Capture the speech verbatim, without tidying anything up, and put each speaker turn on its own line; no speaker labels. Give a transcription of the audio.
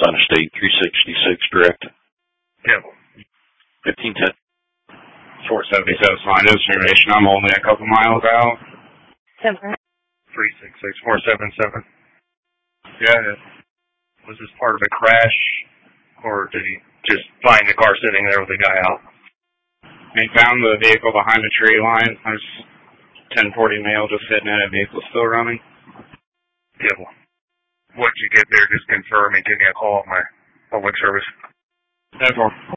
on a state three sixty-six direct.
Yep.
fifteen ten.
four seventy-seven, fine. This information, I'm only a couple miles out.
Temper.
three six six four seven seven.
Yeah.
Was this part of a crash, or did he just find the car sitting there with the guy out?
He found the vehicle behind the tree line. I was ten forty male just sitting in a vehicle still running.
Yeah, well, once you get there, just confirm and give me a call at my public service.
ten four.